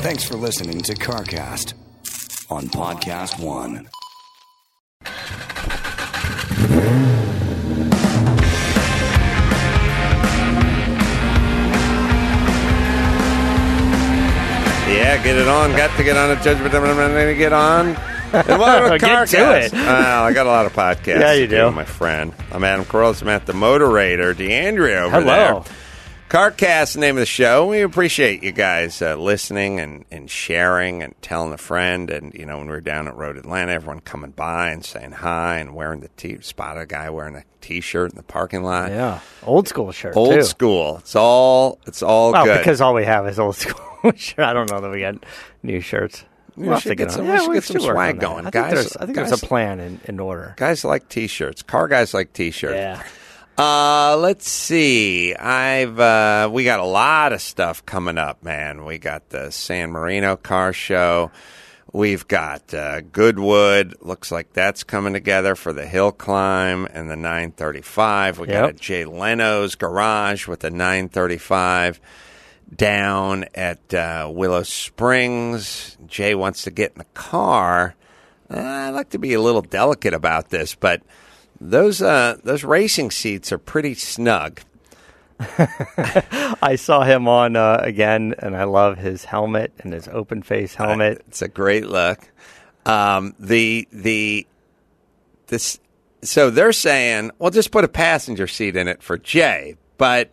Thanks for listening to CarCast on Podcast One. Yeah, get it on. Got to get on a judgment. I'm going to get on. And welcome to Get to CarCast. it. Well, I got a lot of podcasts. Yeah, you to do. My friend. I'm Adam Carolla. I'm at the Moderator, DeAndrea over there. Hello. CarCast, the name of the show. We appreciate you guys listening and sharing and telling a friend. And, you know, when we were down at Road Atlanta, everyone coming by and saying hi and wearing the spot a guy wearing a T-shirt in the parking lot. Yeah, old school shirt. Old too. school. It's all Well, good. because all we have is old school shirt. I don't know that we got new shirts. We should get some swag going, guys. I think there's a plan in order. Guys like T-shirts. Car guys like T-shirts. Yeah. Let's see. We got a lot of stuff coming up, man. We got the San Marino car show. We've got Goodwood. Looks like that's coming together for the hill climb and the 935. We got a Jay Leno's garage with the 935 down at Willow Springs. Jay wants to get in the car. I'd like to be a little delicate about this, but those racing seats are pretty snug. I saw him on again, and I love his helmet and his open face helmet. It's a great look. So they're saying, well, just put a passenger seat in it for Jay, but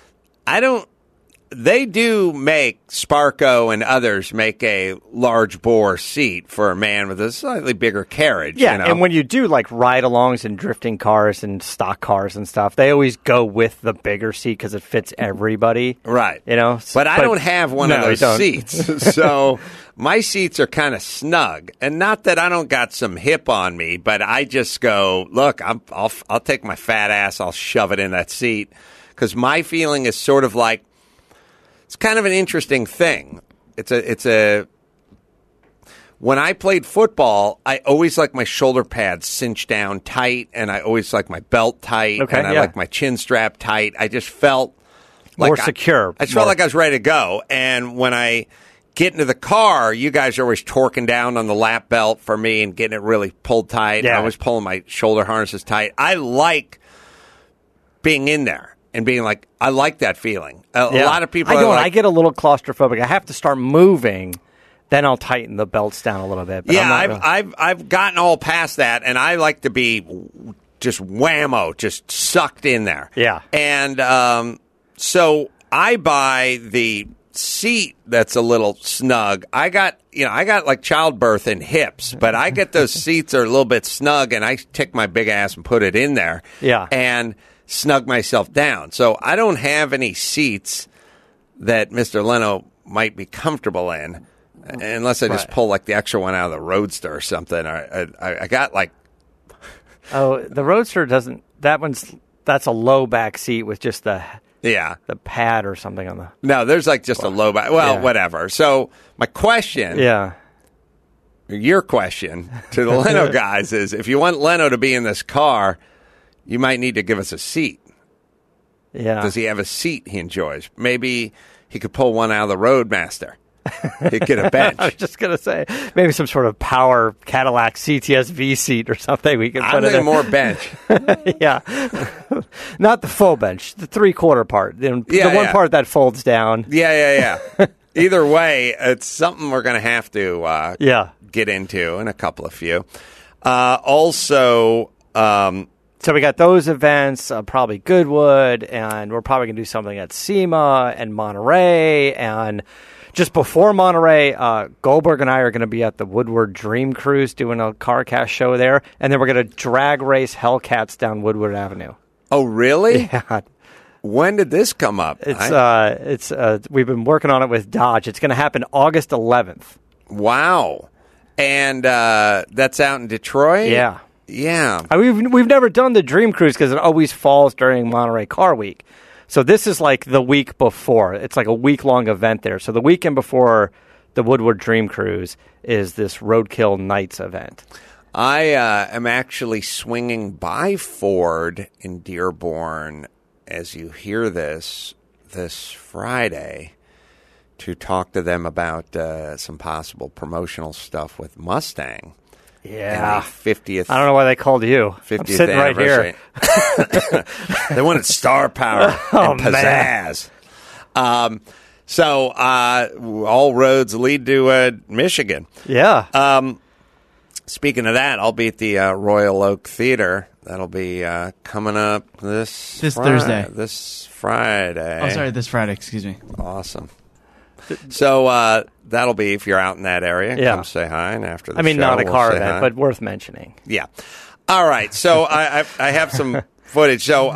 they do make, Sparco and others make a large bore seat for a man with a slightly bigger carriage. Yeah, you know? and when you do like ride-alongs and drifting cars and stock cars and stuff, they always go with the bigger seat because it fits everybody. Right. You know? But I don't have one of those seats. So my seats are kind of snug. And not that I don't got some hip on me, but I just go, look, I'll take my fat ass, I'll shove it in that seat. Because my feeling is sort of like, it's kind of an interesting thing. When I played football, I always like my shoulder pads cinched down tight, and I always like my belt tight, and I like my chin strap tight. I just felt like more secure. I just felt like I was ready to go. And when I get into the car, you guys are always torquing down on the lap belt for me and getting it really pulled tight. Yeah. I was pulling my shoulder harnesses tight. I like being in there and being like, I like that feeling. A lot of people I get a little claustrophobic. I have to start moving, then I'll tighten the belts down a little bit. But I've gotten all past that, and I like to be just whammo, just sucked in there. Yeah. And so I buy the seat that's a little snug. I got like childbirth and hips, but I get those seats are a little bit snug, and I take my big ass and put it in there. Yeah. And snug myself down. So I don't have any seats that Mr. Leno might be comfortable in, unless I just pull like the extra one out of the Roadster or something. I got like... Oh, the Roadster doesn't... That's a low back seat with just the pad or something on the... No, there's like just a low back... Well, whatever. So my question... Yeah. Your question to the Leno guys is, if you want Leno to be in this car, you might need to give us a seat. Yeah. Does he have a seat he enjoys? Maybe he could pull one out of the Roadmaster. He'd get a bench. I was just going to say, maybe some sort of power Cadillac CTS-V seat or something we could put in there. More bench. Yeah. Not the full bench, the three-quarter part. The one part that folds down. Yeah. Either way, it's something we're going to have to get into in a couple of few. So we got those events, probably Goodwood, and we're probably going to do something at SEMA and Monterey. And just before Monterey, Goldberg and I are going to be at the Woodward Dream Cruise doing a CarCast show there. And then we're going to drag race Hellcats down Woodward Avenue. Oh, really? Yeah. When did this come up? It's we've been working on it with Dodge. It's going to happen August 11th. Wow. And that's out in Detroit? Yeah. Yeah. We've never done the Dream Cruise because it always falls during Monterey Car Week. So this is like the week before. It's like a week-long event there. So the weekend before the Woodward Dream Cruise is this Roadkill Nights event. I am actually swinging by Ford in Dearborn as you hear this Friday to talk to them about some possible promotional stuff with Mustang. Yeah. 50th. I don't know why they called you. 50th I'm sitting right here. They wanted star power and pizzazz. So all roads lead to Michigan. Yeah. Speaking of that, I'll be at the Royal Oak Theater. That'll be coming up this Thursday. This Friday. Oh, sorry, this Friday. Excuse me. Awesome. So that'll be, if you're out in that area, come say hi. And after the show, not a we'll car say event, hi. but worth mentioning. Yeah. All right. So I have some footage. So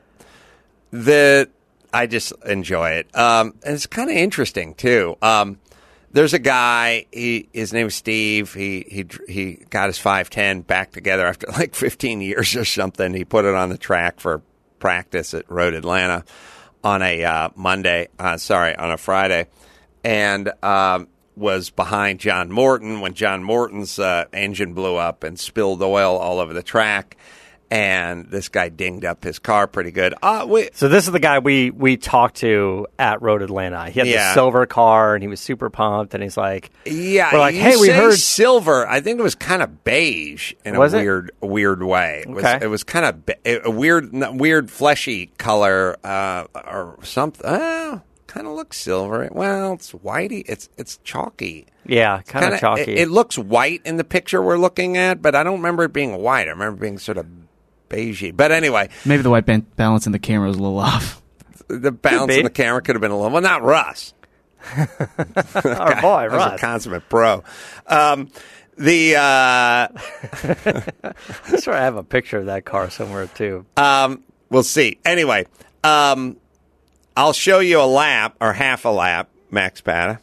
I just enjoy it. And it's kind of interesting too. There's a guy. His name is Steve. He got his 510 back together after like 15 years or something. He put it on the track for practice at Road Atlanta on a on a Friday, and was behind John Morton when John Morton's engine blew up and spilled oil all over the track. And this guy dinged up his car pretty good. So this is the guy we talked to at Road Atlanta. He had the silver car, and he was super pumped. And he's like, "Yeah, we're like, hey, we heard silver. I think it was kind of beige in a weird way. It was kind of a weird fleshy color or something. Kind of looks silver. Well, it's whitey. It's chalky. Yeah, kind of chalky. It looks white in the picture we're looking at, but I don't remember it being white. I remember it being sort of beigey. But anyway. Maybe the white balance in the camera was a little off. The balance in the camera could have been a little... Well, not Russ. Our boy, Russ. Russ. A consummate pro. I'm sure I have a picture of that car somewhere, too. We'll see. Anyway, I'll show you a lap, or half a lap, Max Pata.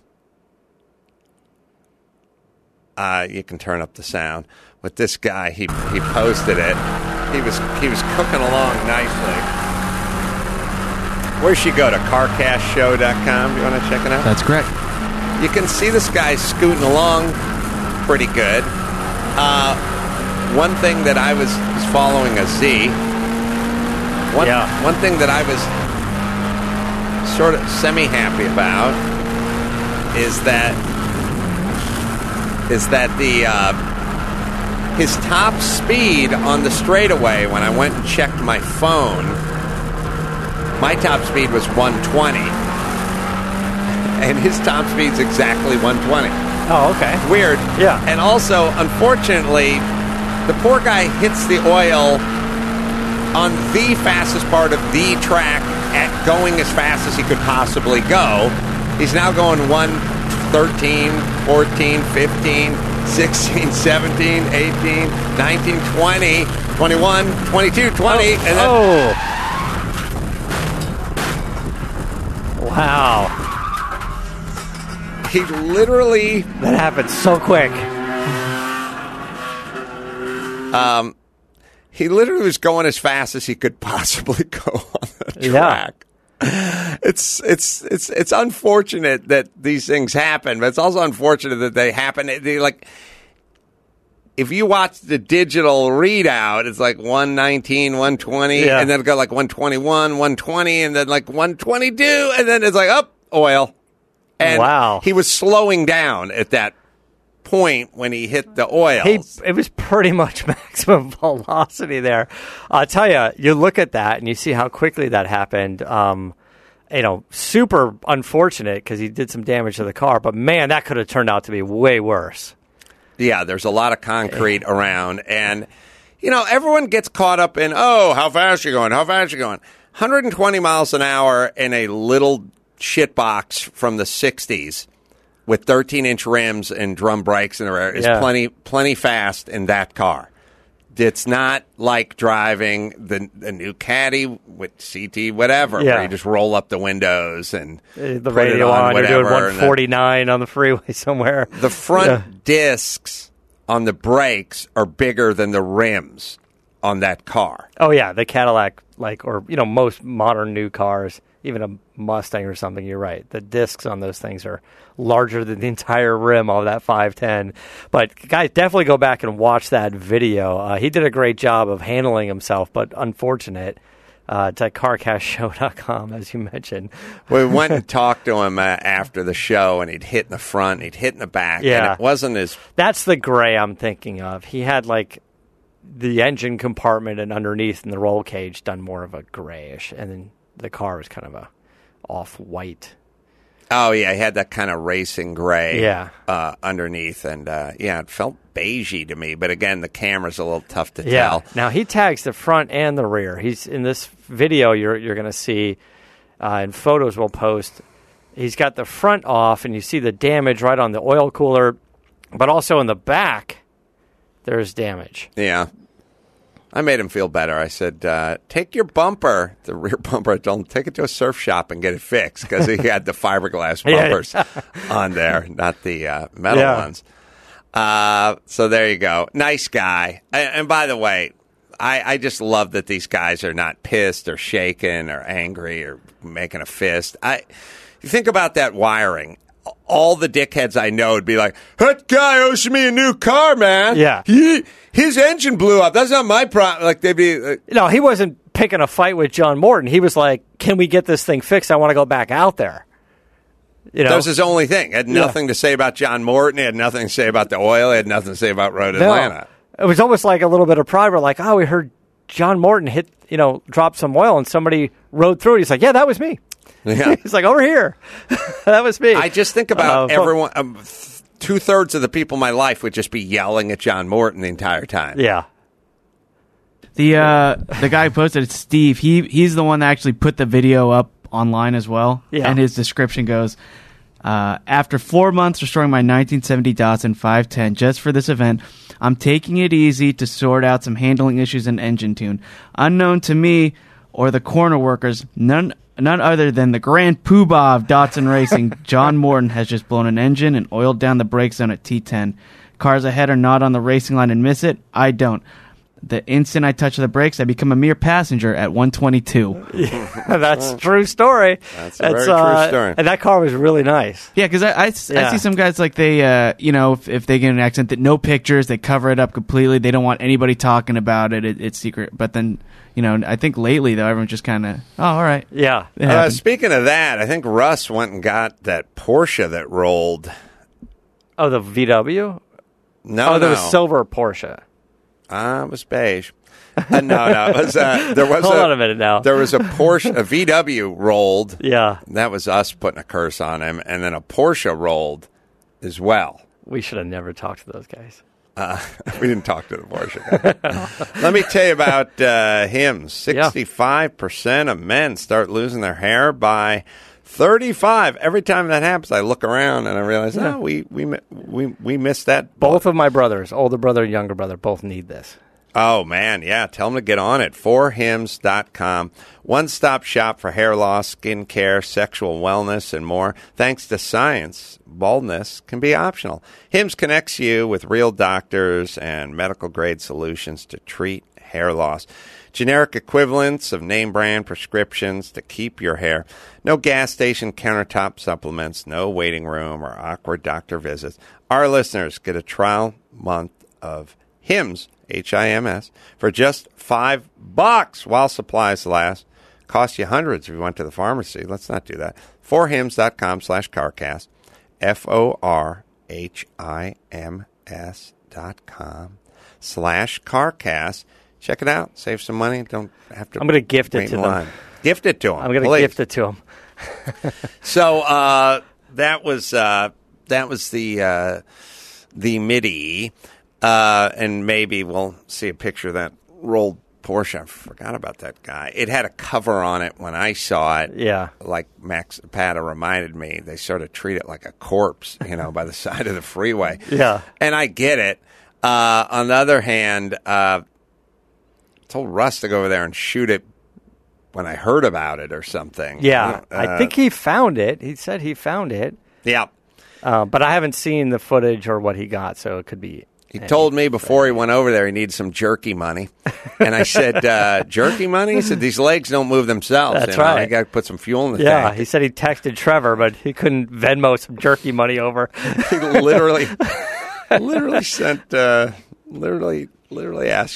You can turn up the sound. With this guy, he posted it. He was cooking along nicely. Where should you go to? CarCashShow.com. Do you want to check it out? That's correct. You can see this guy scooting along pretty good. One thing that I was following a Z. One thing that I was sort of semi-happy about is that his top speed on the straightaway, when I went and checked my phone, my top speed was 120. And his top speed's exactly 120. Oh, okay. It's weird. Yeah. And also, unfortunately, the poor guy hits the oil on the fastest part of the track at going as fast as he could possibly go. He's now going 113, 14, 15, 16, 17, 18, 19, 20, 21, 22, 20. And then, wow. He literally... That happened so quick. He literally was going as fast as he could possibly go on the track. It's unfortunate that these things happen, but it's also unfortunate that they happen. If you watch the digital readout, it's like 119, 120, and then it'll go like 121, 120, and then like 122, and then it's like, oil. And he was slowing down at that point when he hit the oil. It was pretty much maximum velocity there. I'll tell you, you look at that and you see how quickly that happened. Super unfortunate because he did some damage to the car, but man, that could have turned out to be way worse. Yeah, there's a lot of concrete around, and everyone gets caught up in, how fast are you going? How fast are you going? 120 miles an hour in a little shitbox from the 60s with 13-inch rims and drum brakes in the rear is plenty fast in that car. It's not like driving the new Caddy with CT whatever, where you just roll up the windows and the put radio it on, on. whatever, You're doing 149 on the freeway somewhere. The front discs on the brakes are bigger than the rims on that car. Oh yeah, the Cadillac, most modern new cars, even a Mustang or something. You're right. The discs on those things are larger than the entire rim of that 510. But guys, definitely go back and watch that video. He did a great job of handling himself, but unfortunate It's at carcastshow.com, as you mentioned. We went and talked to him after the show, and he'd hit in the front, he'd hit in the back, Yeah. and it wasn't as... That's the gray I'm thinking of. He had like the engine compartment and underneath in the roll cage done more of a grayish, and then the car was kind of a off-white. Oh, yeah, he had that kind of racing gray Yeah. Underneath, and it felt beigey to me, but again, the camera's a little tough to Yeah. tell. Now he tags the front and the rear. He's in this video you're going to see, and photos we'll post. He's got the front off, and you see the damage right on the oil cooler, but also in the back, there's damage. Yeah. I made him feel better. I said, take your bumper, the rear bumper, I told him, take it to a surf shop and get it fixed, because he had the fiberglass bumpers on there, not the metal ones. So there you go. Nice guy. And by the way, I just love that these guys are not pissed or shaken or angry or making a fist. You think about that wiring. All the dickheads I know would be like, that guy owes me a new car, man. Yeah. His engine blew up. That's not my problem. Like, they'd be... No, he wasn't picking a fight with John Morton. He was like, can we get this thing fixed? I want to go back out there. That was his only thing. It had nothing to say about John Morton. He had nothing to say about the oil. He had nothing to say about Road Atlanta. It was almost like a little bit of pride. We're like, we heard John Morton drop some oil and somebody rode through it. He's like, yeah, that was me. Yeah. He's like, over here. That was me. I just think about everyone. 2/3 of the people in my life would just be yelling at John Morton the entire time. Yeah. The guy who posted it, Steve. He's the one that actually put the video up online as well. Yeah. And his description goes, after 4 months restoring my 1970 Datsun 510 just for this event, I'm taking it easy to sort out some handling issues and engine tune. Unknown to me or the corner workers, none other than the grand poobah of Datsun Racing, John Morton has just blown an engine and oiled down the brake zone at T10. Cars ahead are not on the racing line and miss it. I don't. The instant I touch the brakes, I become a mere passenger at 122. Yeah, that's a true story. That's a very true story. And that car was really nice. Yeah, because I see some guys like they, if they get in an accident, that no pictures, they cover it up completely. They don't want anybody talking about it. It's secret. But then, I think lately, though, everyone's just kind of, all right. Yeah. Speaking of that, I think Russ went and got that Porsche that rolled. Oh, the VW? No, there was silver Porsche. It was beige. No. It was, there was Hold on a minute now. There was a Porsche, a VW rolled. Yeah. That was us putting a curse on him. And then a Porsche rolled as well. We should have never talked to those guys. We didn't talk to the Porsche guy. Let me tell you about him. 65% of men start losing their hair by 35. Every time that happens, I look around and I realize, we missed that. Both of my brothers, older brother and younger brother, both need this. Oh, man, yeah. Tell them to get on it. forhims.com. One-stop shop for hair loss, skin care, sexual wellness, and more. Thanks to science, baldness can be optional. Hims connects you with real doctors and medical-grade solutions to treat hair loss. Generic equivalents of name-brand prescriptions to keep your hair. No gas station countertop supplements, no waiting room or awkward doctor visits. Our listeners get a trial month of Hims, Hims, for just $5 while supplies last. Cost you hundreds if you went to the pharmacy. Let's not do that. forhims.com/carcast. forhims.com/carcast. Check it out. Save some money. Don't have to. I'm going to gift it wait to in them. line. Gift it to them. I'm going to gift it to them. So that was the MIDI, and maybe we'll see a picture of that rolled Porsche. I forgot about that guy. It had a cover on it when I saw it. Yeah. Like Max Pata reminded me, they sort of treat it like a corpse, by the side of the freeway. Yeah. And I get it. On the other hand, told Russ to go over there and shoot it when I heard about it or something. Yeah. I think he found it. He said he found it. Yeah. But I haven't seen the footage or what he got, so it could be. He told me before he went over there he needed some jerky money. And I said, jerky money? He said, these legs don't move themselves. That's right. I got to put some fuel in the Yeah, tank. he said he texted Trevor, but he couldn't Venmo some jerky money over. He literally sent, literally asked you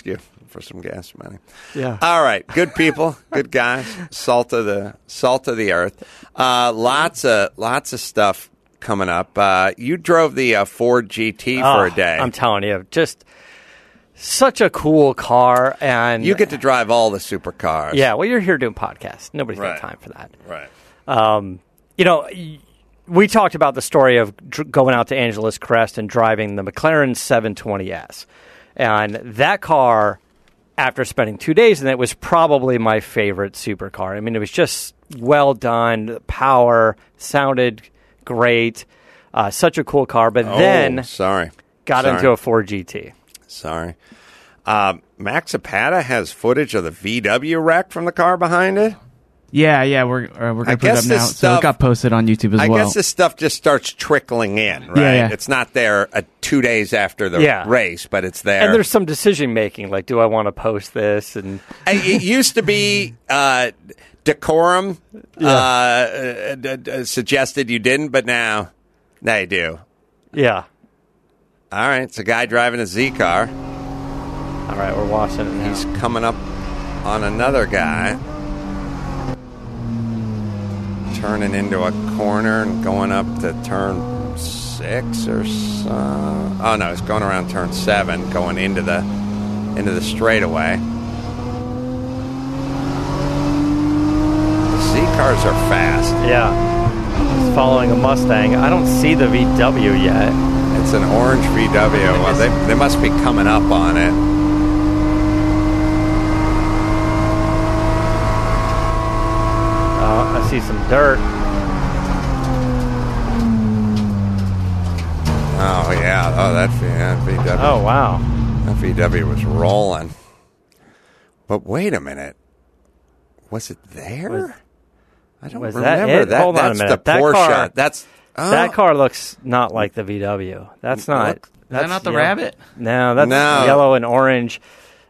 for some gas money. Yeah. All right, good people, good guys, salt of the earth. Lots of stuff coming up. You drove the Ford GT for a day. I'm telling you, just such a cool car, and You get to drive all the supercars. yeah. Well, you're here doing podcasts. Nobody's Right. got time for that. Right. We talked about the story of going out to Angeles Crest and driving the McLaren 720S. And that car, after spending 2 days in it, was probably my favorite supercar. I mean, it was just well done. The power sounded great. Such a cool car. But then sorry. got Sorry. into a Ford GT. Sorry. Max Zapata has footage of the VW wreck from the car behind it. Yeah, we're gonna put it guess up now. this So stuff- it got posted on YouTube as I well. guess this stuff just starts trickling in, right? Yeah. It's not there 2 days after the Yeah. race, but it's there. And there's some decision making, like, do I want to post this? And It used to be decorum suggested you didn't, but now you do. yeah. All right, it's a guy driving a Z car. All right, we're watching it now. He's coming up on another guy. Turning into a corner and going up to turn 6 or so. Oh no, he's going around turn 7, going into the straightaway. Z cars are fast. Yeah. He's following a Mustang. I don't see the VW yet. It's an orange VW. Well, they must be coming up on it. I see some dirt. Oh yeah. Oh, that VW. Oh, wow. That VW was rolling. But wait a minute. Was it there? I don't was that remember it? Hold on a That's minute. the That Porsche. car- That Oh. car looks not like the VW. That's not. Look. Is that That's not the yellow. Rabbit? No, that's No. yellow and orange.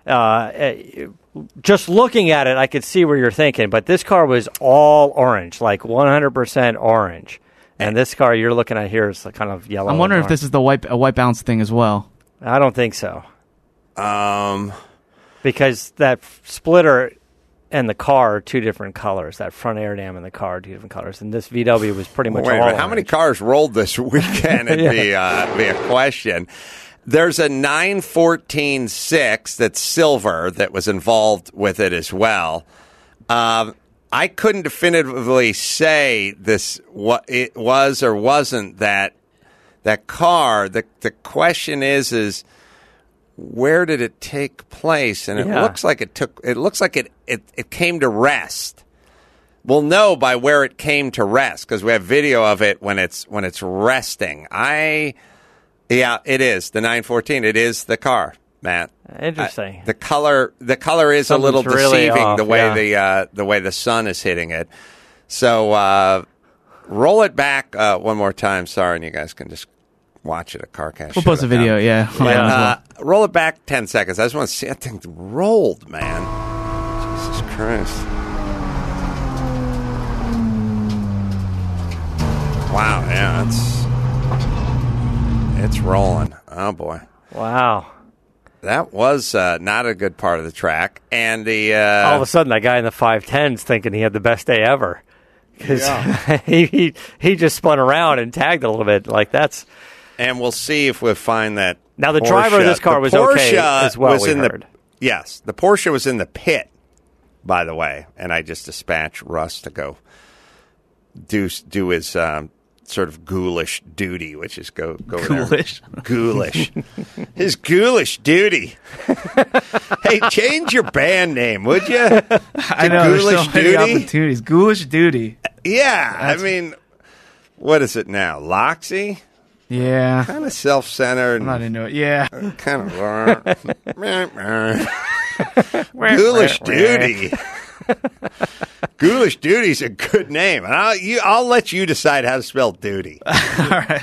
Just looking at it, I could see where you're thinking, but this car was all orange, like 100% orange. And this car you're looking at here is kind of yellow. I'm wondering and if this is the a white balance thing as well. orange. I don't think so. Um, Because that splitter and the car are two different colors. That front air dam and the car are two different colors. And this VW was pretty much wait a all minute. How many orange. cars rolled this weekend? It'd be a question. There's a 914-6 that's silver that was involved with it as well. I couldn't definitively say what it was or wasn't that car. The question is where did it take place? And it Yeah. looks like it came to rest. We'll know by where it came to rest because we have video of it when it's resting. Yeah, it is the 914. It is the car, Matt. Interesting. The color is Something's a little really deceiving off, the way yeah. the way the sun is hitting it. So roll it back one more time, sorry, and you guys can just watch it at CarCast. We'll post a video, yeah. on that as well. Roll it back 10 seconds. I just want to see that thing rolled, man. Jesus Christ. Wow, yeah, it's rolling. Oh boy. Wow. That was not a good part of the track. And the All of a sudden, that guy in the 510's thinking he had the best day ever. Because he just spun around and tagged a little bit. Like, that's... and we'll see if we'll find that. Now, the driver of this car was okay as well, we heard. Yes, the Porsche was in the pit, by the way, and I just dispatched Russ to go do his sort of ghoulish duty, which is go Ghoulish? there. Ghoulish. His ghoulish duty. Hey, change your band name, would you? I know, there's so Ghoulish many Duty? opportunities. Ghoulish Duty. Yeah, I mean, what is it now? Loxy? Yeah. Kind of self-centered. I'm not into it. Yeah. Kind of Ghoulish Duty. Ghoulish Duty's a good name, and I'll let you decide how to spell duty. All right.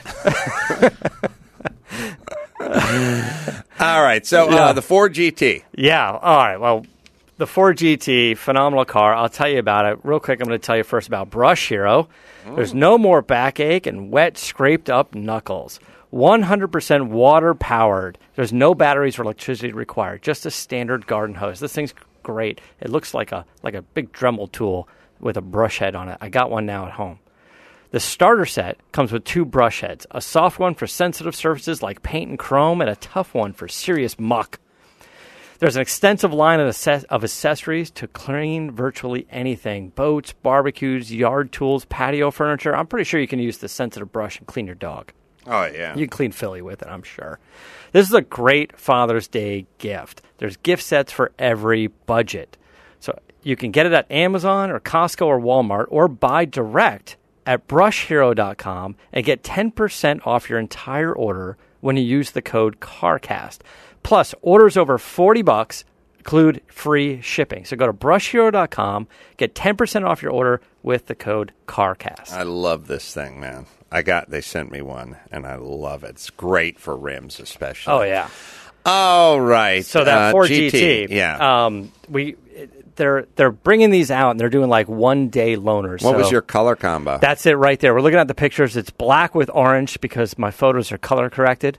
All right, so the Ford GT. Yeah, all right. Well, the Ford GT, phenomenal car. I'll tell you about it. Real quick, I'm going to tell you first about Brush Hero. There's no more backache and wet, scraped-up knuckles. 100% water powered. There's no batteries or electricity required. Just a standard garden hose. This thing's great. It looks like a big Dremel tool with a brush head on it. I got one now at home. The starter set comes with 2 brush heads, a soft one for sensitive surfaces like paint and chrome, and a tough one for serious muck. There's an extensive line of accessories to clean virtually anything. Boats, barbecues, yard tools, patio furniture. I'm pretty sure you can use the sensitive brush and clean your dog. Oh, yeah. You can clean Philly with it, I'm sure. This is a great Father's Day gift. There's gift sets for every budget. So you can get it at Amazon or Costco or Walmart, or buy direct at brushhero.com and get 10% off your entire order when you use the code CARCAST. Plus, orders over $40 include free shipping. So go to brushhero.com, get 10% off your order with the code CARCAST. I love this thing, man. They sent me one, and I love it. It's great for rims, especially. Oh, yeah. All right. So that Ford GT, yeah. They're bringing these out, and they're doing like one-day loaners. What was your color combo? That's it right there. We're looking at the pictures. It's black with orange because my photos are color corrected.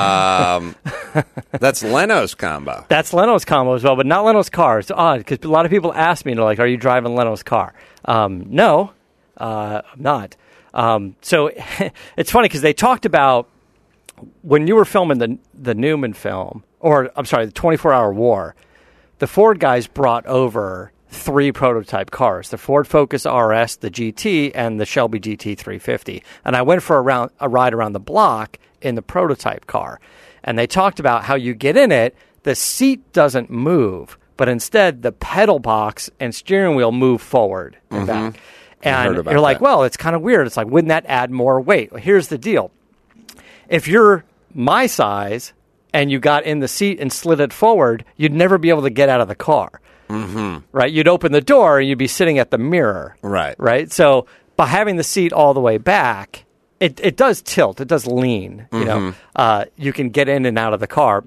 That's Leno's combo. That's Leno's combo as well, but not Leno's car. It's odd because a lot of people ask me, they're like, "Are you driving Leno's car?" No, I'm not. So it's funny because they talked about when you were filming the Newman film, or I'm sorry, the 24-Hour War. The Ford guys brought over 3 prototype cars: the Ford Focus RS, the GT, and the Shelby GT 350. And I went for a ride around the block in the prototype car. And they talked about how you get in it, the seat doesn't move, but instead the pedal box and steering wheel move forward and back. And you're like, well, it's kind of weird. It's like, wouldn't that add more weight? Well, here's the deal. If you're my size and you got in the seat and slid it forward, you'd never be able to get out of the car. Right? You'd open the door and you'd be sitting at the mirror. Right? So by having the seat all the way back, it does tilt. It does lean. You know, you can get in and out of the car.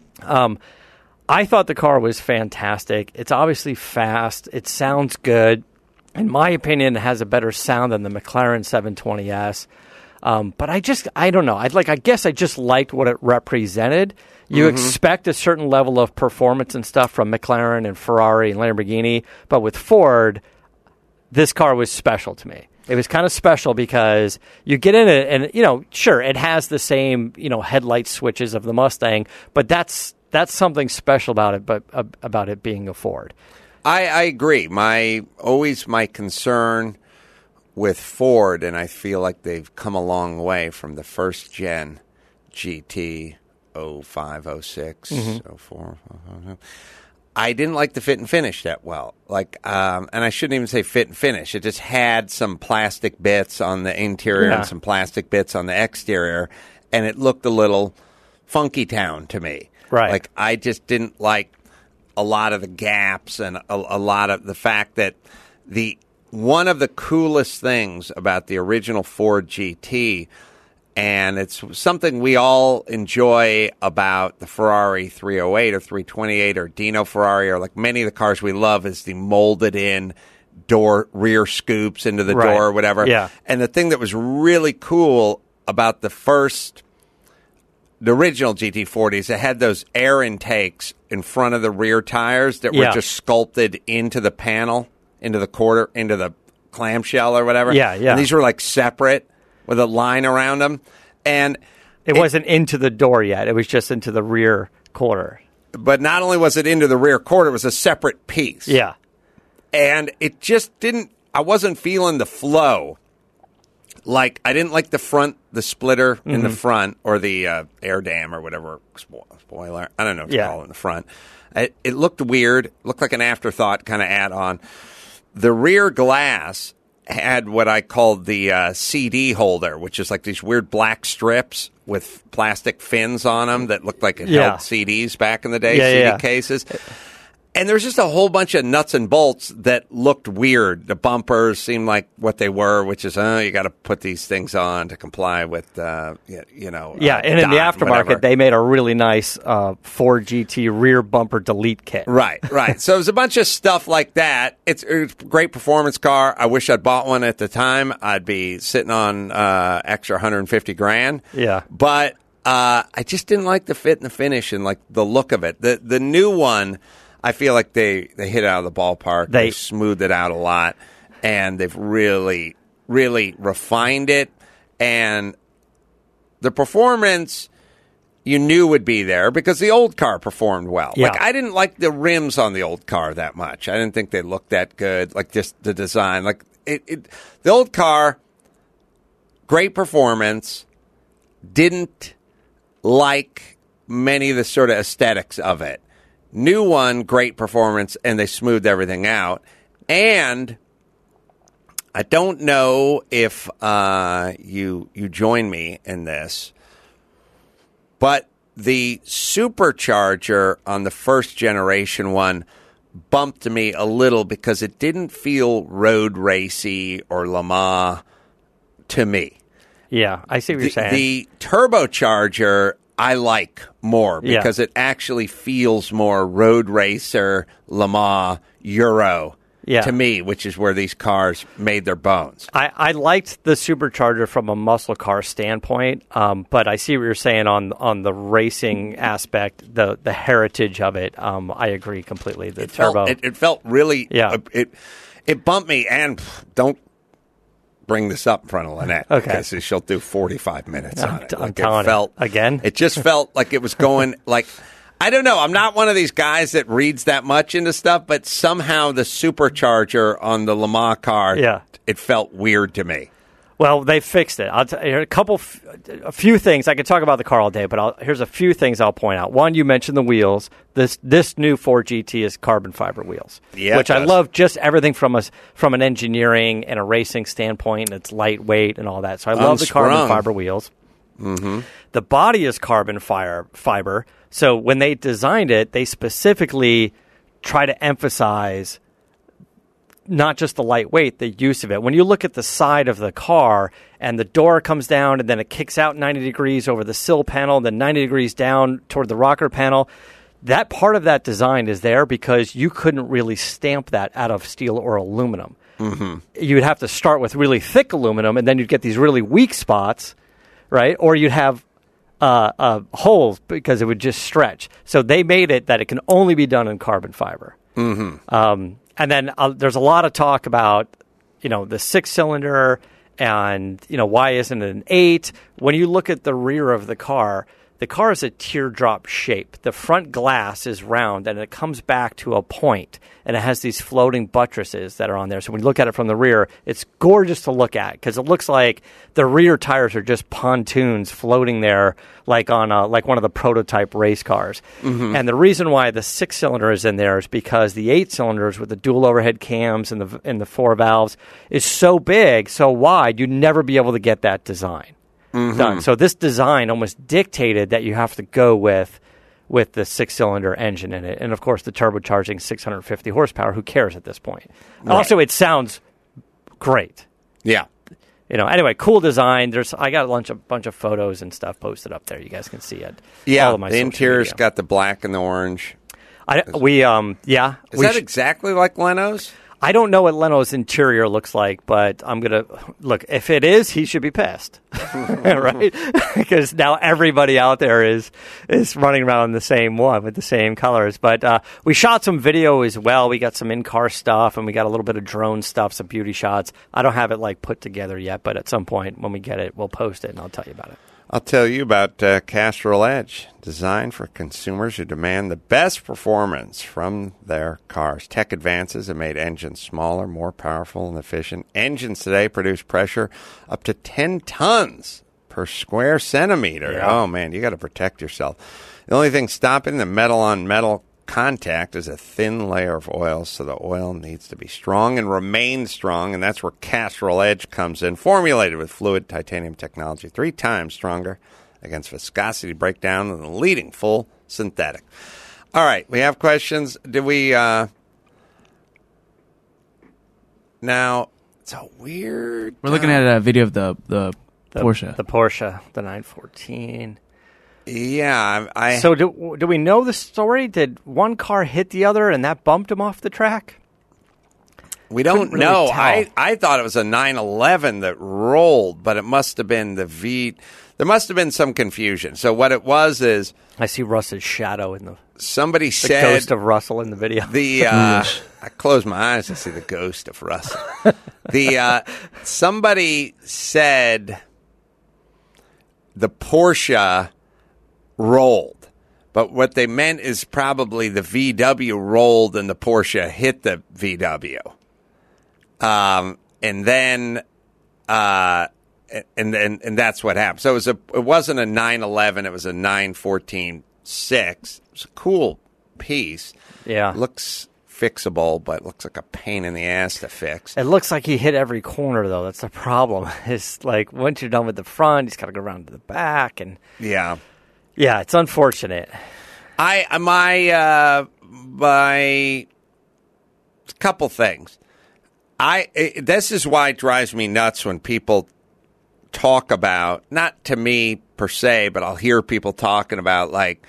I thought the car was fantastic. It's obviously fast. It sounds good. In my opinion, it has a better sound than the McLaren 720S. But I don't know. I guess I just liked what it represented. You expect a certain level of performance and stuff from McLaren and Ferrari and Lamborghini, but with Ford, this car was special to me. It was kind of special because you get in it and, you know, sure, it has the same, you know, headlight switches of the Mustang, but that's something special about it, but about it being a Ford. I agree. My concern with Ford, and I feel like they've come a long way from the first gen GT 05, 06, 04. I didn't like the fit and finish that well. And I shouldn't even say fit and finish. It just had some plastic bits on the interior and some plastic bits on the exterior, and it looked a little funky town to me. Right. Like, I just didn't like a lot of the gaps and a lot of the fact that one of the coolest things about the original Ford GT, and it's something we all enjoy about the Ferrari 308 or 328 or Dino Ferrari, or like many of the cars we love, is the molded in door, rear scoops into the door or whatever. Yeah. And the thing that was really cool about the original GT40s, it had those air intakes in front of the rear tires that were just sculpted into the panel, into the clamshell or whatever. Yeah, yeah. And these were like separate with a line around them. And it wasn't into the door yet. It was just into the rear quarter. But not only was it into the rear quarter, it was a separate piece. Yeah. And it just I wasn't feeling the flow. Like, I didn't like the splitter in the front, or the air dam or whatever, spoiler. I don't know what to call it in the front. It looked weird. Looked like an afterthought kind of add-on. The rear glass had what I called the CD holder, which is like these weird black strips with plastic fins on them that looked like it held CDs back in the day, CD cases. And there's just a whole bunch of nuts and bolts that looked weird. The bumpers seemed like what they were, which is, you got to put these things on to comply with, and in the dot, aftermarket, whatever. they made a really nice Ford GT rear bumper delete kit. Right. So it was a bunch of stuff like that. It's a great performance car. I wish I'd bought one at the time. I'd be sitting on extra $150,000. Yeah. But I just didn't like the fit and the finish and like the look of it. The new one, I feel like they hit it out of the ballpark. They smoothed it out a lot, and they've really, really refined it. And the performance you knew would be there because the old car performed well. Yeah. Like, I didn't like the rims on the old car that much. I didn't think they looked that good. Like, just the design. Like, the old car, great performance, didn't like many of the sort of aesthetics of it. New one, great performance, and they smoothed everything out. And I don't know if you join me in this, but the supercharger on the first generation one bumped me a little because it didn't feel road racy or Le Mans to me. Yeah, I see what you're saying. The turbocharger I like more because it actually feels more road racer, Le Mans, Euro to me, which is where these cars made their bones. I liked the supercharger from a muscle car standpoint, but I see what you're saying on the racing aspect, the heritage of it. I agree completely. The turbo, it felt really, it bumped me, and don't bring this up in front of Lynette because she'll do 45 minutes on it. It just felt like it was going like, I don't know. I'm not one of these guys that reads that much into stuff, but somehow the supercharger on the Le Mans car, it felt weird to me. Well, they fixed it. I'll tell you a few things. I could talk about the car all day, but here's a few things I'll point out. One, you mentioned the wheels. This new Ford GT is carbon fiber wheels, which I love. Just everything from an engineering and a racing standpoint. And it's lightweight and all that. So I love the carbon fiber wheels. Mm-hmm. The body is carbon fiber. So when they designed it, they specifically try to emphasize not just the lightweight, the use of it. When you look at the side of the car and the door comes down and then it kicks out 90 degrees over the sill panel, then 90 degrees down toward the rocker panel, that part of that design is there because you couldn't really stamp that out of steel or aluminum. Mm-hmm. You'd have to start with really thick aluminum and then you'd get these really weak spots, right? Or you'd have holes because it would just stretch. So they made it that it can only be done in carbon fiber. Mm-hmm. And then there's a lot of talk about, the 6-cylinder and, why isn't it an 8? When you look at the rear of the car is a teardrop shape. The front glass is round and it comes back to a point and it has these floating buttresses that are on there. So when you look at it from the rear, it's gorgeous to look at because it looks like the rear tires are just pontoons floating there like on like one of the prototype race cars. Mm-hmm. And the reason why the 6-cylinder is in there is because the 8 cylinders with the dual overhead cams and the 4 valves is so big, so wide, you'd never be able to get that design. Mm-hmm. Done. So this design almost dictated that you have to go with the 6-cylinder engine in it. And, of course, the turbocharging 650 horsepower. Who cares at this point? Right. Also, it sounds great. Yeah. Anyway, cool design. I got a bunch of photos and stuff posted up there. You guys can see it. Yeah, all of my the interior's got the black and the orange. Is that exactly like Leno's? I don't know what Leno's interior looks like, but I'm going to look. If it is, he should be pissed, right? Because now everybody out there is running around in the same one with the same colors. But we shot some video as well. We got some in-car stuff, and we got a little bit of drone stuff, some beauty shots. I don't have it put together yet, but at some point when we get it, we'll post it, and I'll tell you about it. I'll tell you about Castrol Edge, designed for consumers who demand the best performance from their cars. Tech advances have made engines smaller, more powerful, and efficient. Engines today produce pressure up to 10 tons per square centimeter. Yeah. Oh, man, you got to protect yourself. The only thing stopping the metal-on-metal contact is a thin layer of oil, so the oil needs to be strong and remain strong, and that's where Castrol Edge comes in. Formulated with fluid titanium technology, 3 times stronger against viscosity breakdown than the leading full synthetic. All right, we have questions. Did we? Now it's a weird. We're looking at a video of the Porsche. The Porsche, the 914. Yeah, So do we know the story? Did one car hit the other and that bumped him off the track? we don't really know. tell. I thought it was a 911 that rolled, but it must have been the V. There must have been some confusion. So what it was is I see Russ's shadow in the somebody said ghost of Russell in the video. I close my eyes to see the ghost of Russell. Somebody said the Porsche rolled, but what they meant is probably the VW rolled and the Porsche hit the VW, and then that's what happened. So it wasn't a 911, it was a 914-6. It was a cool piece. Yeah. Looks fixable, but looks like a pain in the ass to fix. It looks like he hit every corner, though. That's the problem. It's like once you're done with the front, he's got to go around to the back, and Yeah. it's unfortunate. My couple things. This is why it drives me nuts when people talk about, not to me per se, but I'll hear people talking about like,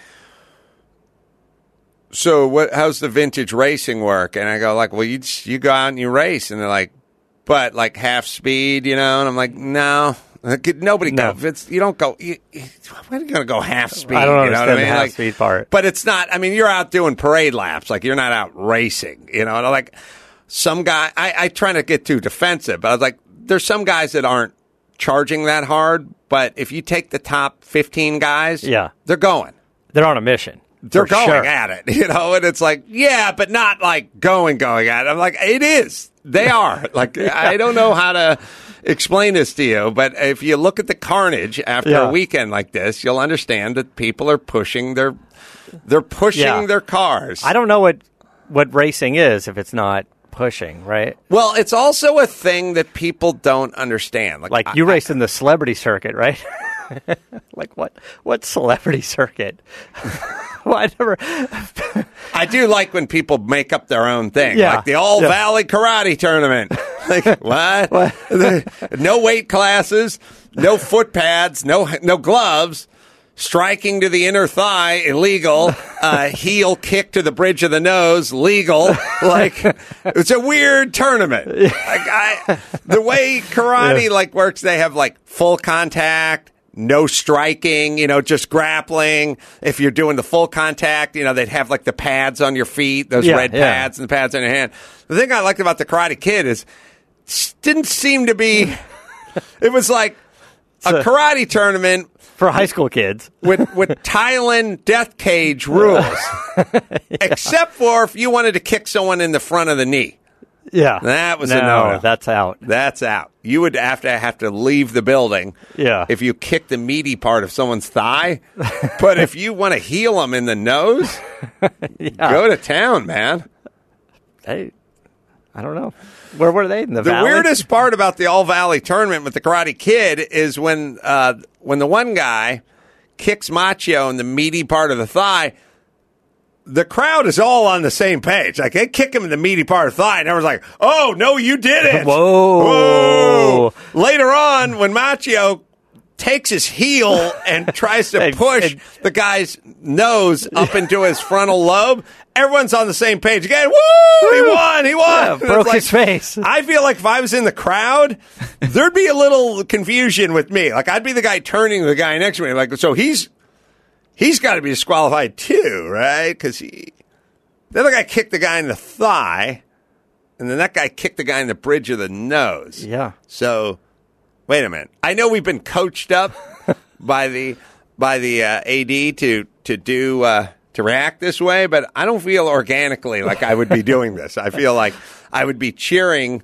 so how's the vintage racing work? And I go like, well, you go out and you race, and they're like, but like half speed, and I'm like, no. Nobody goes. You don't go. When are you going to go half speed? I don't understand what I mean? the half speed part. But it's not. I mean, you're out doing parade laps. Like you're not out racing. And like some guy. I try not to get too defensive, but I was like, there's some guys that aren't charging that hard. But if you take the top 15 guys, they're going. They're on a mission. They're going sure. at it. And it's like, yeah, but not like going at it. I'm like, it is. They are. Like I don't know how to explain this to you, but if you look at the carnage after a weekend like this, you'll understand that people are pushing their cars. I don't know what racing is if it's not pushing, right? Well, it's also a thing that people don't understand. Like you raced in the celebrity circuit, right? Like what celebrity circuit? Well, I do like when people make up their own thing, like the All Valley Karate Tournament. Like what? No weight classes, no foot pads, no gloves. Striking to the inner thigh, illegal. Heel kick to the bridge of the nose, legal. Like it's a weird tournament. Like the way karate works, they have like full contact. No striking, just grappling. If you're doing the full contact, they'd have like the pads on your feet, those red pads and the pads on your hand. The thing I liked about the Karate Kid is didn't seem to be, it was like a karate tournament for high school kids with Thailand death cage rules, except for if you wanted to kick someone in the front of the knee. Yeah. That was a no. That's out. That's out. You would have to leave the building if you kick the meaty part of someone's thigh. But if you want to heal them in the nose, go to town, man. Hey, I don't know. Where were they? In the valley? The weirdest part about the All Valley tournament with the Karate Kid is when the one guy kicks Macchio in the meaty part of the thigh, the crowd is all on the same page. Like, they kick him in the meaty part of the thigh, and everyone's like, oh, no, you did it. Whoa. Later on, when Macchio takes his heel and tries to push the guy's nose up into his frontal lobe, everyone's on the same page again. Woo! He won! Yeah, broke his face. I feel like if I was in the crowd, there'd be a little confusion with me. Like, I'd be the guy turning to the guy next to me. Like, so he's got to be disqualified too, right? Because the other guy kicked the guy in the thigh, and then that guy kicked the guy in the bridge of the nose. Yeah. So, wait a minute. I know we've been coached up by the AD to react this way, but I don't feel organically like I would be doing this. I feel like I would be cheering.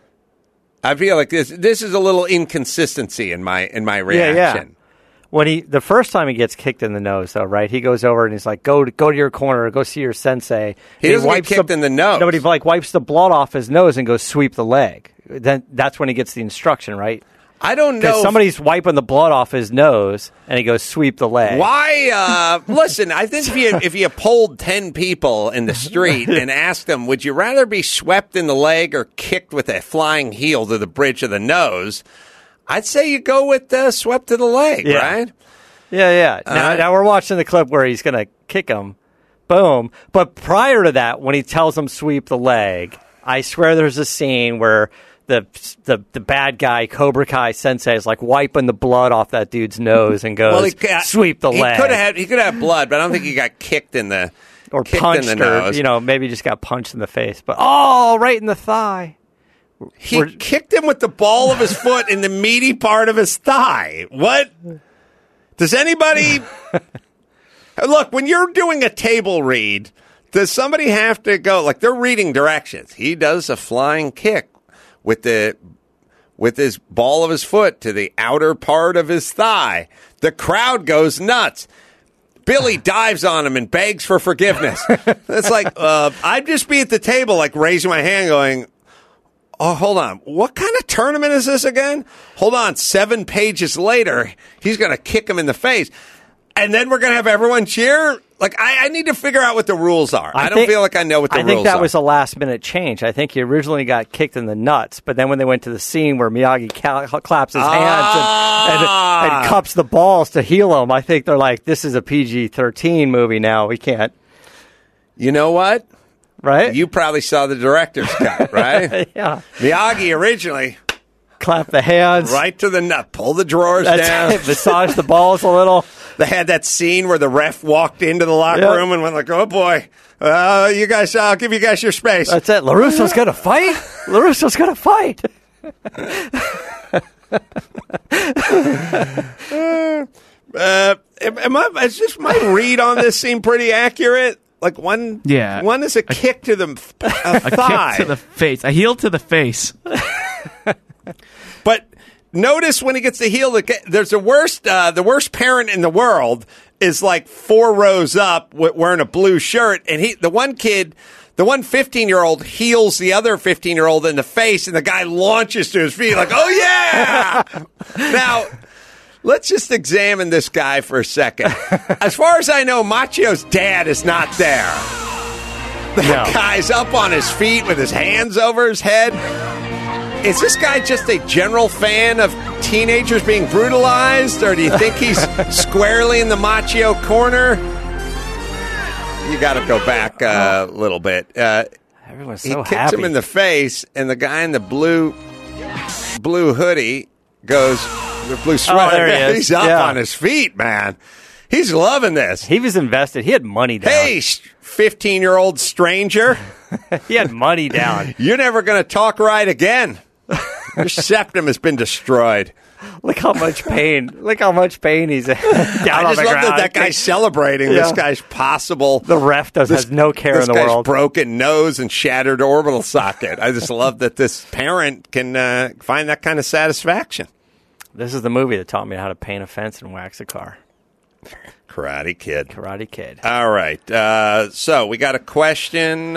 I feel like this is a little inconsistency in my reaction. Yeah. When the first time he gets kicked in the nose, though, right? He goes over and he's like, "Go to your corner, go see your sensei." He doesn't get kicked in the nose. No, but he wipes the blood off his nose and goes sweep the leg. Then that's when he gets the instruction, right? I don't know. Because somebody's wiping the blood off his nose, and he goes, sweep the leg. Why? Listen, I think if you polled 10 people in the street and asked them, would you rather be swept in the leg or kicked with a flying heel to the bridge of the nose, I'd say you go with swept to the leg, right? Yeah. Now we're watching the clip where he's going to kick him. Boom. But prior to that, when he tells him sweep the leg, I swear there's a scene where the bad guy, Cobra Kai Sensei, is like wiping the blood off that dude's nose and goes, sweep the leg. He could have blood, but I don't think he got kicked in the or punched in the nose. Or, maybe just got punched in the face. But, right in the thigh. He kicked him with the ball of his foot in the meaty part of his thigh. What? Does anybody... Look, when you're doing a table read, does somebody have to go... Like, they're reading directions. He does a flying kick with his ball of his foot to the outer part of his thigh. The crowd goes nuts. Billy dives on him and begs for forgiveness. It's like, I'd just be at the table, like, raising my hand going... Oh, hold on. What kind of tournament is this again? Hold on. 7 pages later, he's going to kick him in the face. And then we're going to have everyone cheer? Like, I need to figure out what the rules are. I don't feel like I know what the rules are. I think that was a last-minute change. I think he originally got kicked in the nuts, but then when they went to the scene where Miyagi claps his hands and cups the balls to heal him, I think they're like, this is a PG-13 movie now. We can't. You know what? Right? You probably saw the director's cut, right? Yeah. Miyagi originally... Clap the hands. Right to the nut. Pull the drawers down. Massage the balls a little. They had that scene where the ref walked into the locker room and went like, oh, boy, you guys, I'll give you guys your space. That's it. LaRusso's going to fight? LaRusso's going to fight. Is just my read on this seem pretty accurate? Like one is a kick to the thigh. Kick to the face. A heel to the face. But notice when he gets the heel, there's the worst parent in the world is like 4 rows up wearing a blue shirt. And the one 15-year-old heals the other 15-year-old in the face, and the guy launches to his feet like, oh, yeah! Now, let's just examine this guy for a second. As far as I know, Machio's dad is not there. That guy's up on his feet with his hands over his head. Is this guy just a general fan of teenagers being brutalized, or do you think he's squarely in the Machio corner? You got to go back a little bit. Everyone's so happy. He kicks him in the face, and the guy in the blue hoodie goes, the blue sweater. Oh, there he is. He's up on his feet, man. He's loving this. He was invested. He had money down. Hey, 15-year-old stranger. He had money down. You're never going to talk right again. Your septum has been destroyed. Look how much pain. Look how much pain he's in. I just love that guy's celebrating this guy's possible. The ref has no care in the world. This guy's broken nose and shattered orbital socket. I just love that this parent can find that kind of satisfaction. This is the movie that taught me how to paint a fence and wax a car. Karate Kid. Karate Kid. All right. So we got a question.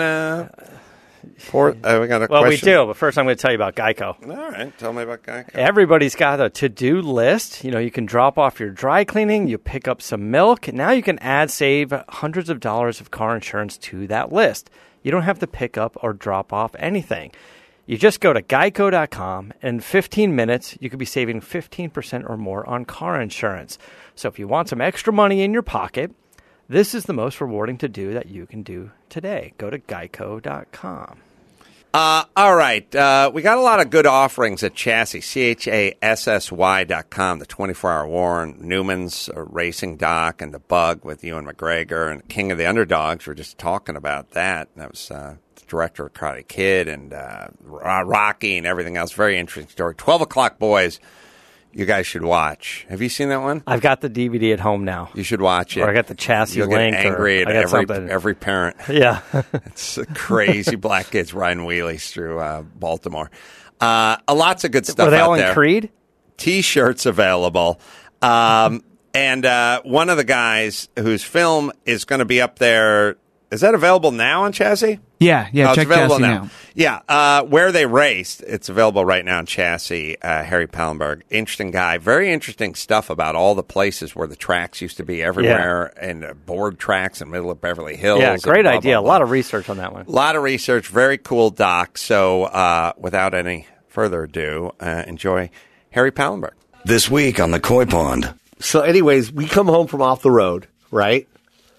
We got a question. Well, we do, but first I'm going to tell you about Geico. All right. Tell me about Geico. Everybody's got a to-do list. You can drop off your dry cleaning, you pick up some milk, and now you can save hundreds of dollars of car insurance to that list. You don't have to pick up or drop off anything. You just go to geico.com, and in 15 minutes, you could be saving 15% or more on car insurance. So if you want some extra money in your pocket, this is the most rewarding to do that you can do today. Go to geico.com. All right. We got a lot of good offerings at Chassis, CHASSY.com, the 24-hour war on Newman's Racing Doc and the Bug with Ewan McGregor and King of the Underdogs. We're just talking about that. That was the director of Karate Kid and Rocky and everything else. Very interesting story. 12 o'clock, boys. You guys should watch. Have you seen that one? I've got the DVD at home now. You should watch it. Or I got the Chassis You'll link. Get angry at every parent. Yeah. It's crazy black kids riding wheelies through Baltimore. Lots of good stuff out there. Were they all in Creed? T-shirts available. And one of the guys whose film is going to be up there Is that available now on Chassis? Yeah, Oh, it's check available Chassis now. Yeah, Where They Raced, it's available right now on Chassis. Harry Pallenberg, interesting guy. Very interesting stuff about all the places where the tracks used to be everywhere, and board tracks in the middle of Beverly Hills. Yeah, great blah, idea. blah, blah. A lot of research on that one. A lot of research. Very cool doc. So without any further ado, enjoy Harry Pallenberg. This week on the Koi Pond. So anyways, we come home from off the road, right?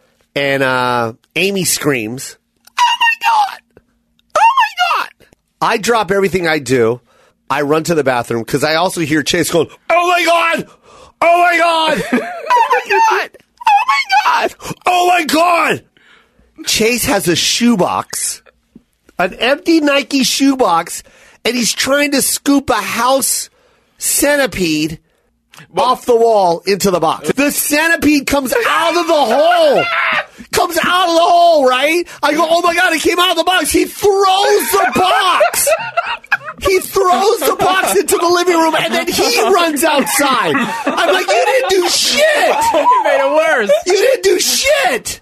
And Amy screams, "Oh my God! Oh my God!" I drop everything I do. I run to the bathroom because I also hear Chase going, "Oh my God! Oh my God! Oh my God! Oh my God! Oh my God!" Chase has a shoebox, an empty Nike shoebox, and he's trying to scoop a house centipede off the wall into the box. The centipede comes out of the hole. Comes out of the hole, right? I go, "Oh my God, it came out of the box." He throws the box. He throws the box into the living room, and then he runs outside. I'm like, "You didn't do shit. You made it worse. You didn't do shit.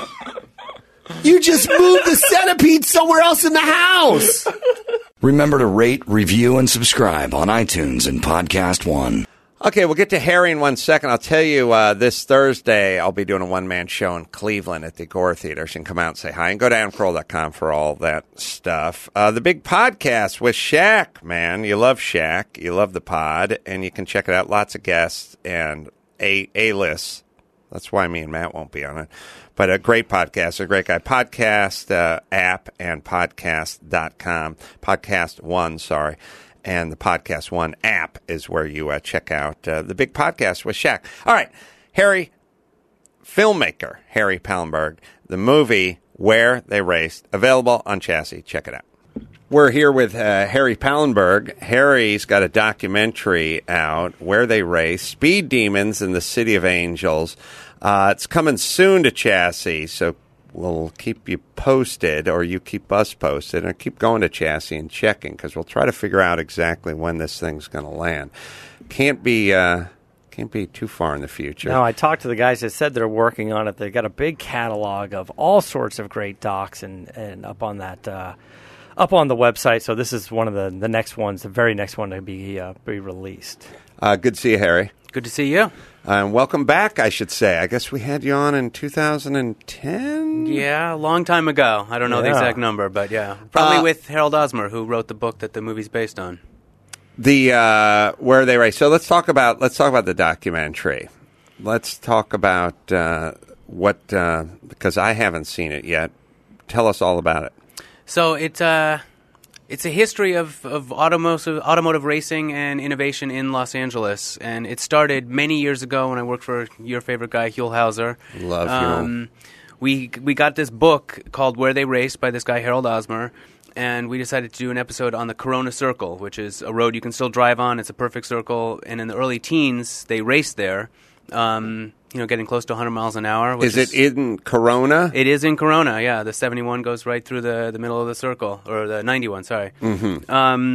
You just moved the centipede somewhere else in the house." Remember to rate, review, and subscribe on iTunes and Podcast One. Okay, we'll get to Harry in 1 second. I'll tell you, this Thursday, I'll be doing a one-man show in Cleveland at the Gore Theater. So you can come out and say hi. And go to AdamCarolla.com for all that stuff. The big podcast with Shaq, man. You love Shaq. You love the pod. And you can check it out. Lots of guests and A-lists. That's why me and Matt won't be on it. But a great podcast, a great guy. Podcast app and podcast.com. Podcast One, sorry. And the Podcast One app is where you check out the big podcast with Shaq. All right, Harry, filmmaker Harry Pallenberg, the movie Where They Raced, available on Chassis. Check it out. We're here with Harry Pallenberg. Harry's got a documentary out, Where They Raced, Speed Demons in the City of Angels. It's coming soon to Chassis, so we'll keep you posted, or you keep us posted, and keep going to Chassis and checking, because we'll try to figure out exactly when this thing's going to land. Can't be too far in the future. No, I talked to the guys that said they're working on it. They've got a big catalog of all sorts of great docs and up on that up on the website. So this is one of the next ones, the very next one to be released. Good to see you, Harry. Good to see you. Welcome back, I should say. I guess we had you on in 2010? Yeah, a long time ago. I don't know the exact number, but yeah. Probably with Harold Osmer, who wrote the book that the movie's based on. The Where They Race. So let's talk about the documentary. Let's talk about what because I haven't seen it yet. Tell us all about it. So it's a history of automotive racing and innovation in Los Angeles, and it started many years ago when I worked for your favorite guy, Huell Hauser. Love Huell. We got this book called Where They Raced by this guy, Harold Osmer, and we decided to do an episode on the Corona Circle, which is a road you can still drive on. It's a perfect circle, and in the early teens, they raced there. Getting close to 100 miles an hour. Is it in Corona? It is in Corona, yeah. The 71 goes right through the middle of the circle, or the 91, sorry. Mm-hmm.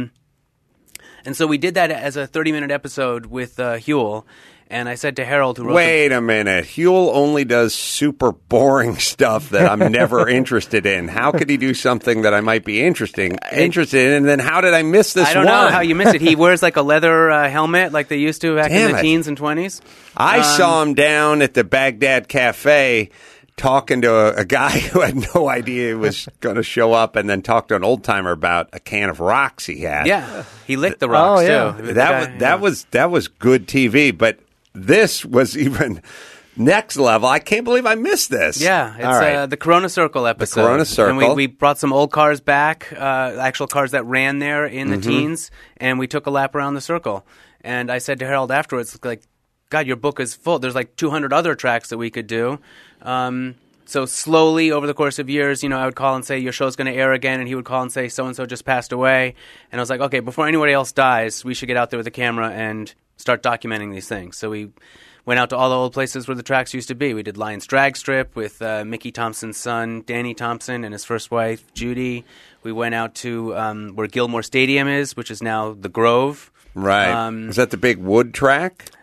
And so we did that as a 30-minute episode with Huell, and I said to Harold, who wrote Wait a minute. Huell only does super boring stuff that I'm never interested in. How could he do something that I might be interested in? And then how did I miss this one? I don't know how you missed it. He wears like a leather helmet like they used to back in the it. teens and 20s. I saw him down at the Baghdad Cafe talking to a guy who had no idea he was going to show up, and then talked to an old-timer about a can of rocks he had. Yeah, he licked the rocks, too. That was good TV, but this was even next level. I can't believe I missed this. Yeah, it's All right. The Corona Circle episode. The Corona Circle. And we brought some old cars back, actual cars that ran there in the teens, and we took a lap around the circle. And I said to Harold afterwards, like, God, your book is full. There's like 200 other tracks that we could do. So slowly over the course of years, I would call and say, your show's going to air again. And he would call and say, so-and-so just passed away. And I was like, okay, before anybody else dies, we should get out there with a camera and start documenting these things. So we went out to all the old places where the tracks used to be. We did Lions Drag Strip with Mickey Thompson's son, Danny Thompson, and his first wife, Judy. We went out to where Gilmore Stadium is, which is now the Grove. Right. Is that the big wood track?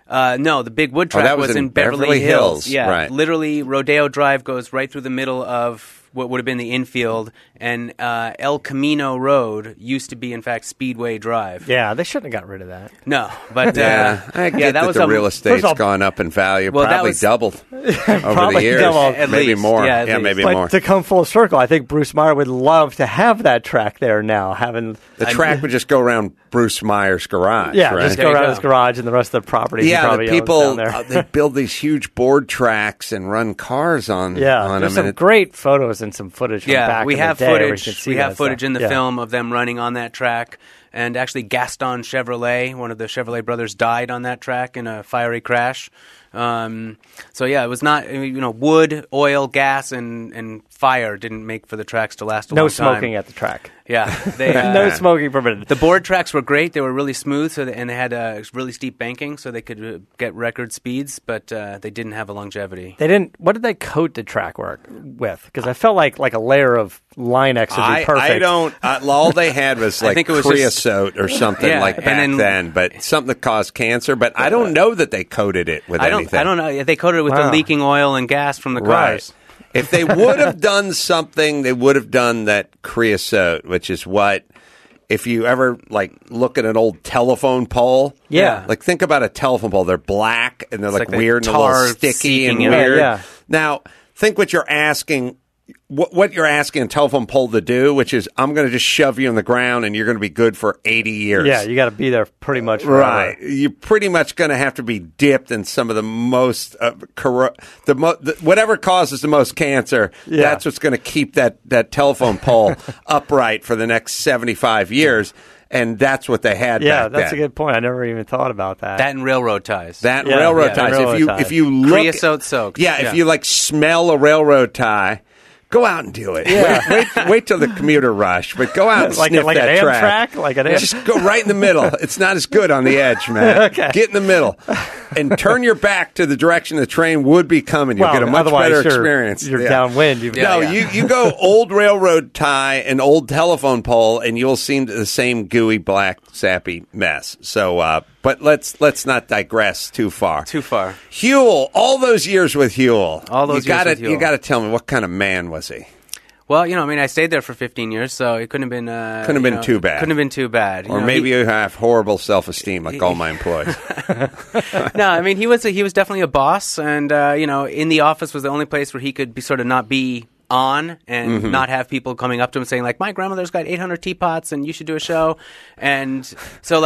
No, the big wood track that was was in in Beverly Beverly Hills, Yeah, right. literally, Rodeo Drive goes right through the middle of what would have been the infield, and El Camino Road used to be, in fact, Speedway Drive. Yeah, they shouldn't have got rid of that. No, but I get that the real estate's first of all- gone up in value, Well, that probably was- doubled over the Probably years. doubled. At Maybe least, more. yeah, at least. Maybe But more. to come full circle, I think Bruce Meyer would love to have that track there now. Having The track would just go around Bruce Meyer's garage. yeah, right? just There go you around go. his garage and the rest of the property. he Yeah, probably the owns people down there. they build these huge board tracks and run cars on Yeah, on there's them. some and it- great photos and some footage from Yeah, back we in have the day where you footage. can see We that have footage stuff. in the Yeah. film of them running on that track, and actually Gaston Chevrolet, one of the Chevrolet brothers, died on that track in a fiery crash. So yeah, it was not wood, oil, gas, and fire didn't make for the tracks to last a No long time. smoking at the track. Yeah, they, No smoking permitted. The board tracks were great. They were really smooth, and they had really steep banking, so they could get record speeds. But they didn't have a longevity. They didn't. What did they coat the track work with? Because I felt like a layer of Line-X would be perfect. I don't. All they had was I like think it was just- creosote or something Yeah, like and back then- then, but something that caused cancer. But I don't know that they coated it with anything. I don't know. They coated it with the Wow. leaking oil and gas from the Right. cars. If they would have done something, they would have done that creosote, which is what. If you ever look at an old telephone pole, Yeah. think about a telephone pole. They're black and they're like the weird and a little tar sticky and seeping in. weird. Yeah. Now think what you're asking. What you're asking a telephone pole to do, which is I'm going to just shove you on the ground and you're going to be good for 80 years. Yeah, you got to be there pretty much forever. Right, you're pretty much going to have to be dipped in some of the most whatever causes the most cancer. Yeah. That's what's going to keep that telephone pole upright for the next 75 years, and that's what they had. Yeah, back that's then. a good point. I never even thought about that. That and railroad ties. That Yeah, railroad yeah, ties. railroad ties. If you look, Creosote soaked. Yeah, Yeah. if you smell a railroad tie. Go out and do it. Yeah. Wait till the commuter rush, but go out and like sniff like that an track. Amtrak, like an Amtrak. Just go right in the middle. It's not as good on the edge, man. Okay. Get in the middle and turn your back to the direction the train would be coming. You'll Well, get a much otherwise better you're- experience. You're Yeah. downwind. You've No, Yeah. you go old railroad tie and old telephone pole, and you'll see the same gooey, black, sappy mess. So, but let's not digress too far. Too far. Huel, all those years with Huel. All those years with Huel. You got to tell me, what kind of man was he? Well, I stayed there for 15 years, so it couldn't have been too bad. Couldn't have been too bad. Or maybe you have horrible self-esteem like all my employees. No, I mean he was definitely a boss, and in the office was the only place where he could be sort of not be on and not have people coming up to him saying like, my grandmother's got 800 teapots and you should do a show, and so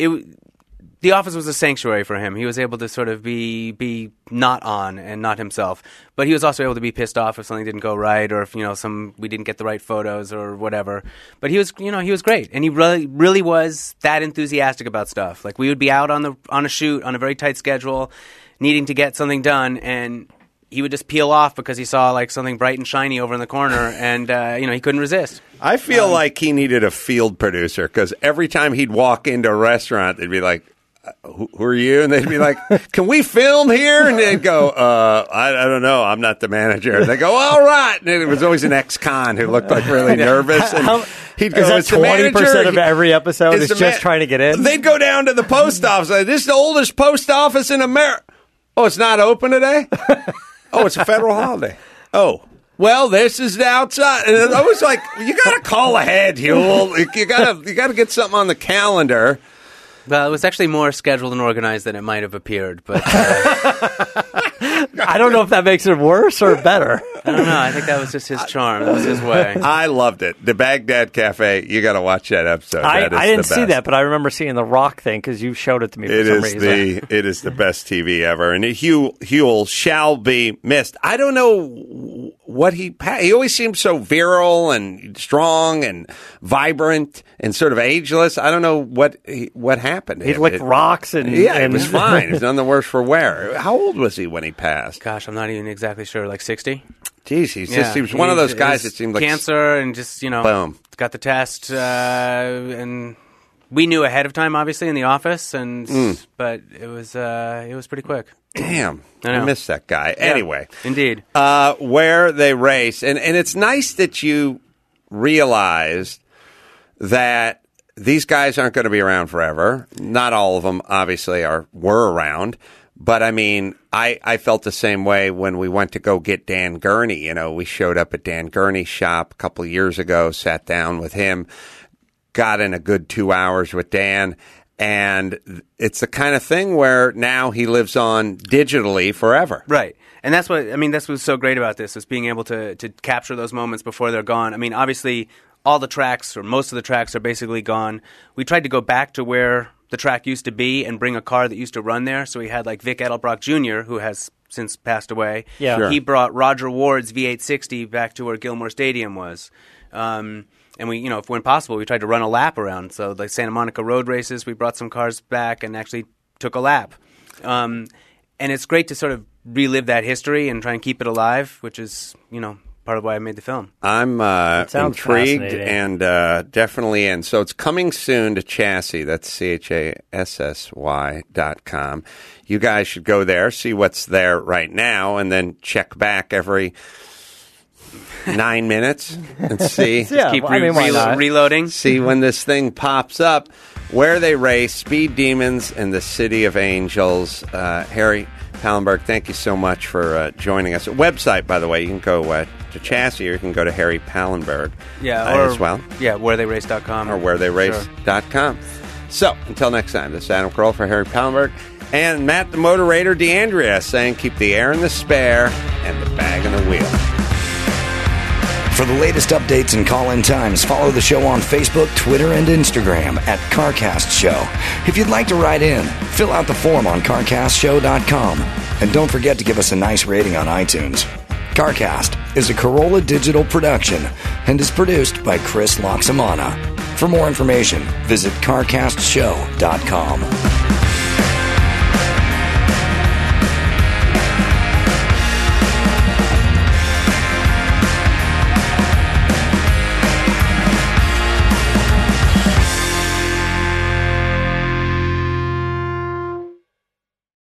the office was a sanctuary for him. He was able to sort of be not on and not himself, but he was also able to be pissed off if something didn't go right, or if we didn't get the right photos or whatever. But he was great, and he really was that enthusiastic about stuff. Like we would be out on a shoot on a very tight schedule, needing to get something done, and he would just peel off because he saw something bright and shiny over in the corner, and he couldn't resist. I feel like he needed a field producer because every time he'd walk into a restaurant, they'd be like, who are you? And they'd be like, can we film here? And they'd go, I don't know. I'm not the manager. And they go, all right. And it was always an ex-con who looked really nervous. And he'd go, Is that "It's the manager." 20% of every episode It's is the just trying to get in? They'd go down to the post office. Like, this is the oldest post office in America. Oh, it's not open today? Oh, it's a federal holiday. Oh. Well, this is the outside. And I was like, you got to call ahead, Huel. You got to get something on the calendar. Well, it was actually more scheduled and organized than it might have appeared, but I don't know if that makes it worse or better. I don't know. I think that was just his charm. That was his way. I loved it. The Baghdad Cafe. You got to watch that episode. I That is didn't the see best. that, but I remember seeing the Rock thing because you showed it to me for some reason. It is the best TV ever, and Huel shall be missed. I don't know what he always seems so virile and strong and vibrant and sort of ageless. I don't know what happened. to He'd him. lick rocks and It was fine. It was none the worse for wear. How old was he when he passed? Gosh, I'm not even exactly sure. Like 60? Jeez, he was one of those guys that seemed like cancer and just boom. got the test, and we knew ahead of time, obviously, in the office, but it was pretty quick. Damn, I know. I miss that guy. Yeah, Anyway, indeed. where they race, and it's nice that you realized that these guys aren't going to be around forever. Not all of them, obviously, were around. But, I mean, I felt the same way when we went to go get Dan Gurney. You know, we showed up at Dan Gurney's shop a couple of years ago, sat down with him, got in a good 2 hours with Dan. And it's the kind of thing where now he lives on digitally forever. Right. And that's what's so great about this, is being able to capture those moments before they're gone. I mean, obviously, all the tracks, or most of the tracks, are basically gone. We tried to go back to where the track used to be and bring a car that used to run there. So we had like Vic Edelbrock Jr., who has since passed away. Yeah. Sure. He brought Roger Ward's V860 back to where Gilmore Stadium was. And we, you know, if when possible, we tried to run a lap around. So like Santa Monica road races, we brought some cars back and actually took a lap. And it's great to sort of relive that history and try and keep it alive, which is, you know, part of why I made the film. I'm intrigued and definitely in. So it's coming soon to Chassis. That's CHASSY.com. You guys should go there, see what's there right now, and then check back every 9 minutes and see. Yeah, Keep why not? reloading. See when this thing pops up, where they race, Speed Demons and the City of Angels. Harry Pallenberg, thank you so much for joining us. Website, by the way, you can go to Chassis, or you can go to Harry Pallenberg as well. Yeah, wheretheyrace.com. Or wheretheyrace.com. So, until next time, this is Adam Carolla for Harry Pallenberg and Matt the Motorator DeAndrea saying keep the air in the spare and the bag in the wheel. For the latest updates and call-in times, follow the show on Facebook, Twitter, and Instagram at CarCast Show. If you'd like to write in, fill out the form on CarCastShow.com. And don't forget to give us a nice rating on iTunes. CarCast is a Carolla Digital production and is produced by Chris Loxamana. For more information, visit CarCastShow.com.